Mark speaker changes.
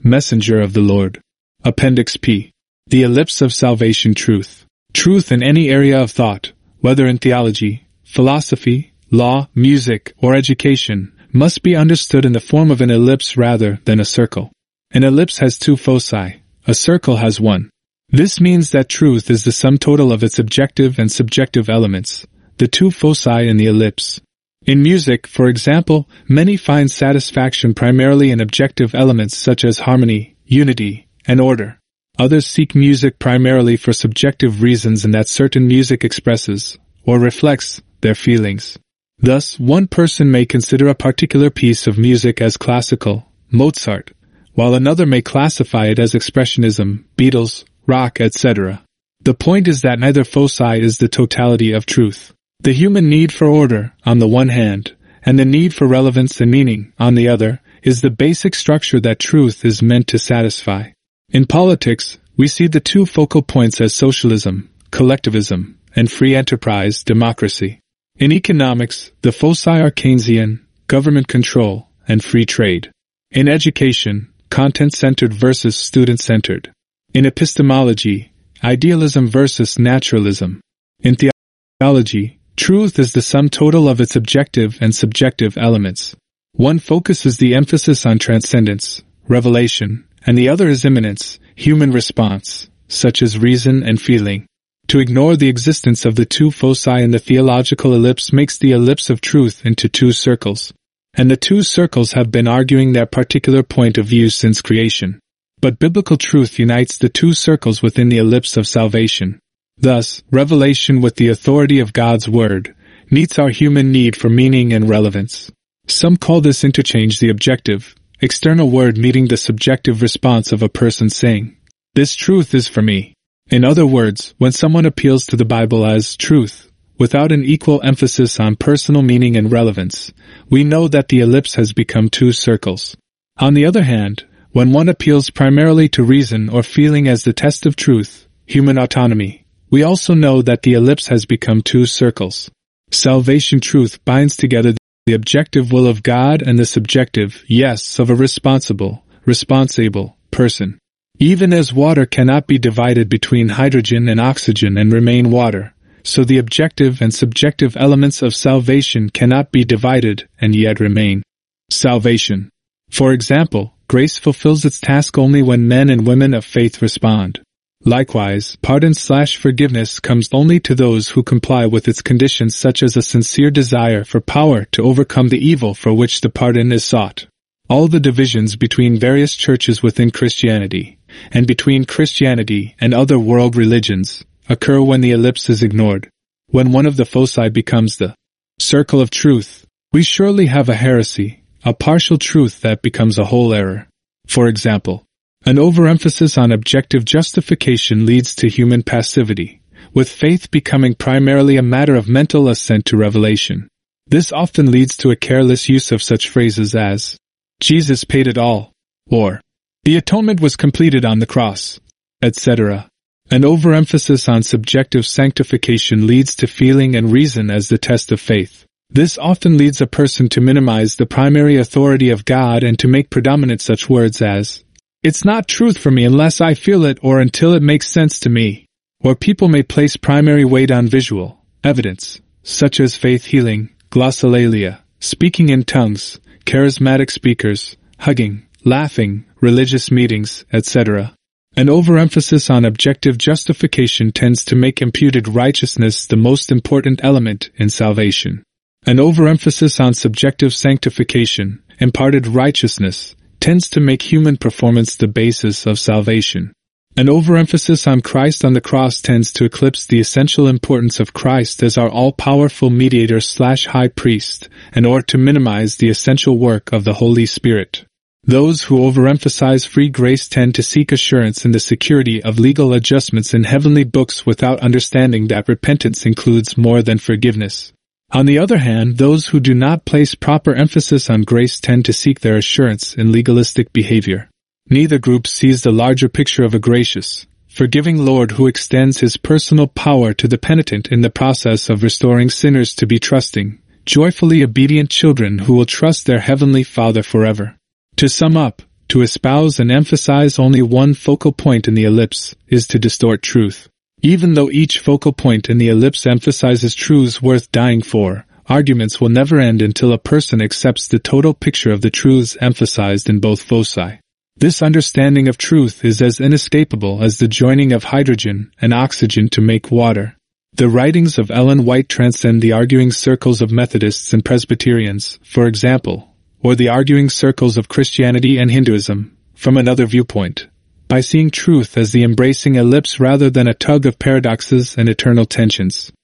Speaker 1: messenger of the Lord. Appendix P. The ellipse of salvation truth. Truth in any area of thought, whether in theology, philosophy, law, music, or education, must be understood in the form of an ellipse rather than a circle. An ellipse has two foci, a circle has one. This means that truth is the sum total of its objective and subjective elements, the two foci in the ellipse. In music, for example, many find satisfaction primarily in objective elements such as harmony, unity, and order. Others seek music primarily for subjective reasons in that certain music expresses, or reflects, their feelings. Thus, one person may consider a particular piece of music as classical, Mozart, while another may classify it as expressionism, Beatles, rock, etc. The point is that neither foci is the totality of truth. The human need for order, on the one hand, and the need for relevance and meaning, on the other, is the basic structure that truth is meant to satisfy. In politics, we see the two focal points as socialism, collectivism, and free enterprise, democracy. In economics, the foci are Keynesian, government control, and free trade. In education, content-centered versus student-centered. In epistemology, idealism versus naturalism. In theology, truth is the sum total of its objective and subjective elements. One focuses the emphasis on transcendence, revelation, and the other is immanence, human response, such as reason and feeling. To ignore the existence of the two foci in the theological ellipse makes the ellipse of truth into two circles. And the two circles have been arguing their particular point of view since creation. But biblical truth unites the two circles within the ellipse of salvation. Thus, revelation with the authority of God's Word meets our human need for meaning and relevance. Some call this interchange the objective, external word meeting the subjective response of a person saying, "This truth is for me." In other words, when someone appeals to the Bible as truth, without an equal emphasis on personal meaning and relevance, we know that the ellipse has become two circles. On the other hand, when one appeals primarily to reason or feeling as the test of truth, human autonomy, we also know that the ellipse has become two circles. Salvation truth binds together the objective will of God and the subjective yes of a responsible person. Even as water cannot be divided between hydrogen and oxygen and remain water, so the objective and subjective elements of salvation cannot be divided and yet remain. Salvation. For example, grace fulfills its task only when men and women of faith respond. Likewise, pardon/forgiveness comes only to those who comply with its conditions such as a sincere desire for power to overcome the evil for which the pardon is sought. All the divisions between various churches within Christianity, and between Christianity and other world religions, occur when the ellipse is ignored. When one of the foci becomes the circle of truth, we surely have a heresy, a partial truth that becomes a whole error. For example, an overemphasis on objective justification leads to human passivity, with faith becoming primarily a matter of mental assent to revelation. This often leads to a careless use of such phrases as, "Jesus paid it all," or, "The atonement was completed on the cross," etc. An overemphasis on subjective sanctification leads to feeling and reason as the test of faith. This often leads a person to minimize the primary authority of God and to make predominant such words as, "It's not truth for me unless I feel it or until it makes sense to me." Or people may place primary weight on visual evidence, such as faith healing, glossolalia, speaking in tongues, charismatic speakers, hugging, laughing, religious meetings, etc. An overemphasis on objective justification tends to make imputed righteousness the most important element in salvation. An overemphasis on subjective sanctification, imparted righteousness, tends to make human performance the basis of salvation. An overemphasis on Christ on the cross tends to eclipse the essential importance of Christ as our all-powerful mediator/high priest, and or to minimize the essential work of the Holy Spirit. Those who overemphasize free grace tend to seek assurance in the security of legal adjustments in heavenly books without understanding that repentance includes more than forgiveness. On the other hand, those who do not place proper emphasis on grace tend to seek their assurance in legalistic behavior. Neither group sees the larger picture of a gracious, forgiving Lord who extends His personal power to the penitent in the process of restoring sinners to be trusting, joyfully obedient children who will trust their Heavenly Father forever. To sum up, To espouse and emphasize only one focal point in the ellipse is to distort truth. Even though each focal point in the ellipse emphasizes truths worth dying for, arguments will never end until a person accepts the total picture of the truths emphasized in both foci. This understanding of truth is as inescapable as the joining of hydrogen and oxygen to make water. The writings of Ellen White transcend the arguing circles of Methodists and Presbyterians, for example, or the arguing circles of Christianity and Hinduism, from another viewpoint, by seeing truth as the embracing ellipse rather than a tug of paradoxes and eternal tensions.